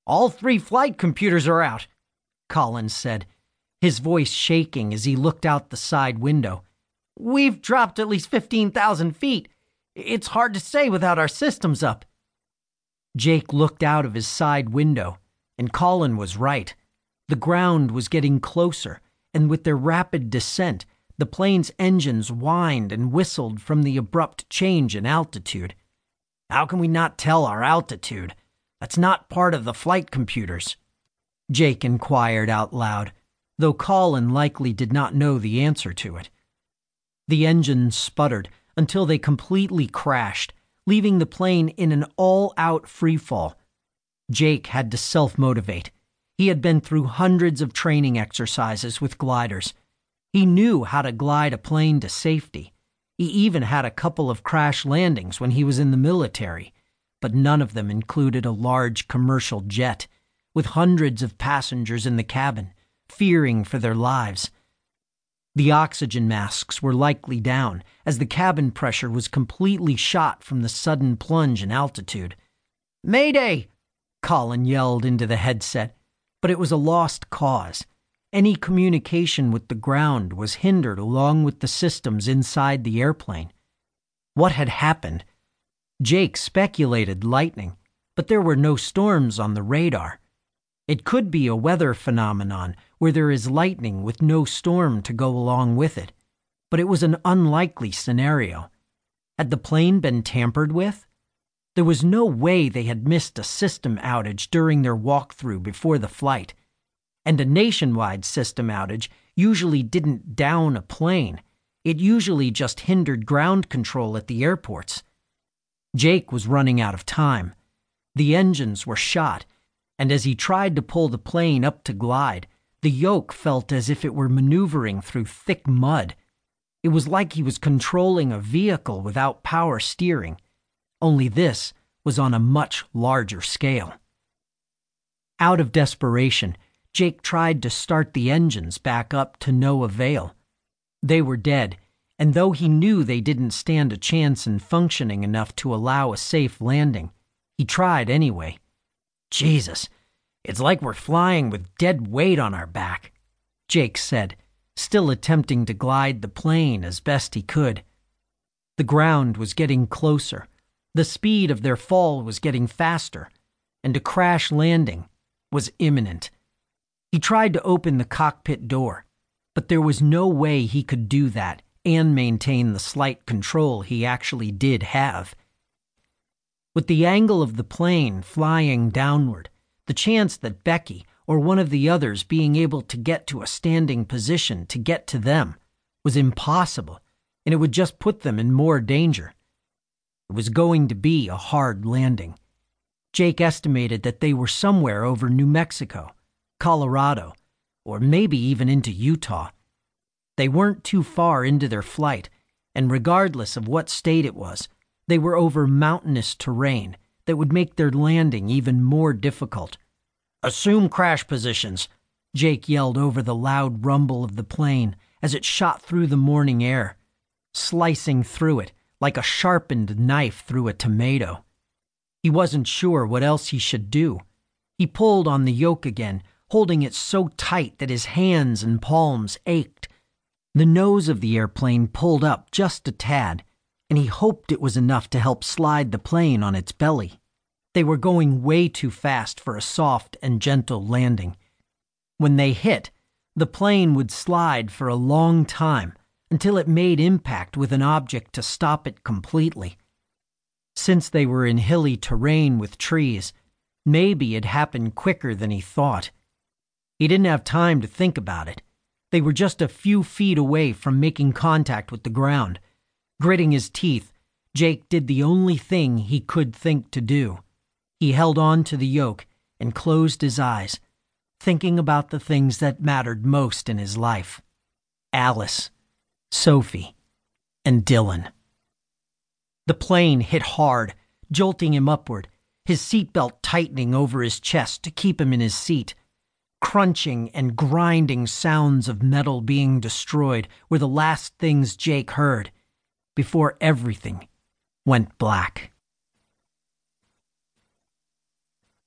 All 3 flight computers are out, Collins said, his voice shaking as he looked out the side window. We've dropped at least 15,000 feet. It's hard to say without our systems up. Jake looked out of his side window, and Colin was right. The ground was getting closer, and with their rapid descent, the plane's engines whined and whistled from the abrupt change in altitude. How can we not tell our altitude? That's not part of the flight computers, Jake inquired out loud, though Colin likely did not know the answer to it. The engines sputtered until they completely crashed, leaving the plane in an all-out freefall. Jake had to self-motivate. He had been through hundreds of training exercises with gliders. He knew how to glide a plane to safety. He even had a couple of crash landings when he was in the military, but none of them included a large commercial jet, with hundreds of passengers in the cabin, fearing for their lives. The oxygen masks were likely down, as the cabin pressure was completely shot from the sudden plunge in altitude. "Mayday!" Colin yelled into the headset, but it was a lost cause. Any communication with the ground was hindered along with the systems inside the airplane. What had happened? Jake speculated lightning, but there were no storms on the radar. It could be a weather phenomenon where there is lightning with no storm to go along with it, but it was an unlikely scenario. Had the plane been tampered with? There was no way they had missed a system outage during their walkthrough before the flight. And a nationwide system outage usually didn't down a plane. It usually just hindered ground control at the airports. Jake was running out of time. The engines were shot, and as he tried to pull the plane up to glide, the yoke felt as if it were maneuvering through thick mud. It was like he was controlling a vehicle without power steering, only this was on a much larger scale. Out of desperation, Jake tried to start the engines back up to no avail. They were dead, and though he knew they didn't stand a chance in functioning enough to allow a safe landing, he tried anyway. Jesus, it's like we're flying with dead weight on our back, Jake said, still attempting to glide the plane as best he could. The ground was getting closer, the speed of their fall was getting faster, and a crash landing was imminent. He tried to open the cockpit door, but there was no way he could do that and maintain the slight control he actually did have. With the angle of the plane flying downward, the chance that Becky or one of the others being able to get to a standing position to get to them was impossible, and it would just put them in more danger. It was going to be a hard landing. Jake estimated that they were somewhere over New Mexico, Colorado, or maybe even into Utah. They weren't too far into their flight, and regardless of what state it was, they were over mountainous terrain that would make their landing even more difficult. "Assume crash positions," Jake yelled over the loud rumble of the plane as it shot through the morning air, slicing through it like a sharpened knife through a tomato. He wasn't sure what else he should do. He pulled on the yoke again, holding it so tight that his hands and palms ached. The nose of the airplane pulled up just a tad, and he hoped it was enough to help slide the plane on its belly. They were going way too fast for a soft and gentle landing. When they hit, the plane would slide for a long time until it made impact with an object to stop it completely. Since they were in hilly terrain with trees, maybe it happened quicker than he thought. He didn't have time to think about it. They were just a few feet away from making contact with the ground. Gritting his teeth, Jake did the only thing he could think to do. He held on to the yoke and closed his eyes, thinking about the things that mattered most in his life. Alice, Sophie, and Dylan. The plane hit hard, jolting him upward, his seatbelt tightening over his chest to keep him in his seat. Crunching and grinding sounds of metal being destroyed were the last things Jake heard before everything went black.